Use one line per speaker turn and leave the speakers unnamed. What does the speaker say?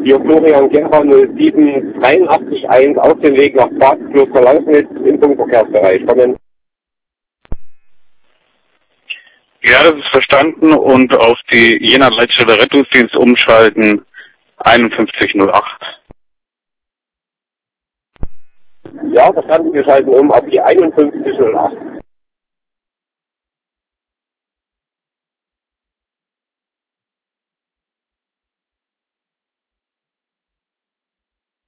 Hier Florian Gera 07881 auf dem Weg nach Bad Kloster-Lausnitz im Funkverkehrsbereich. Kommen.
Ja, das ist verstanden und auf die Jena Leitstelle Rettungsdienst umschalten 5108.
Ja, verstanden, wir schalten um auf die 5108.